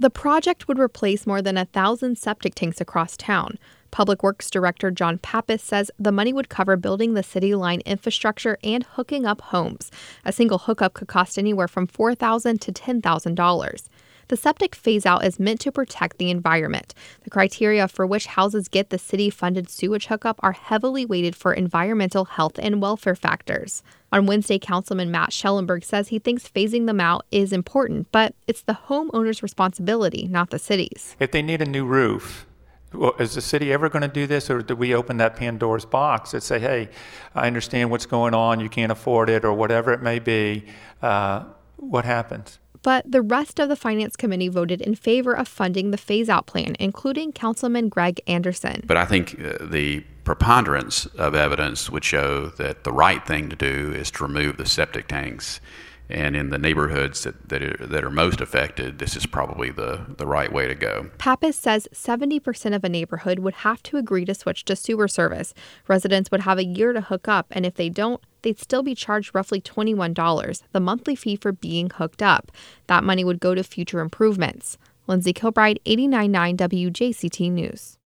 The project would replace more than 1,000 septic tanks across town. Public Works Director John Pappas says the money would cover building the city line infrastructure and hooking up homes. A single hookup could cost anywhere from $4,000 to $10,000. The septic phase-out is meant to protect the environment. The criteria for which houses get the city-funded sewage hookup are heavily weighted for environmental, health, and welfare factors. On Wednesday, Councilman Matt Schellenberg says he thinks phasing them out is important, but it's the homeowner's responsibility, not the city's. If they need a new roof, is the city ever going to do this, or do we open that Pandora's box and say, hey, I understand what's going on, you can't afford it, or whatever it may be? What happens? But the rest of the Finance Committee voted in favor of funding the phase-out plan, including Councilman Greg Anderson. But I think the preponderance of evidence would show that the right thing to do is to remove the septic tanks. And in the neighborhoods that are most affected, this is probably the right way to go. Pappas says 70% of a neighborhood would have to agree to switch to sewer service. Residents would have a year to hook up, and if they don't, they'd still be charged roughly $21, the monthly fee for being hooked up. That money would go to future improvements. Lindsay Kilbride, 89.9 WJCT News.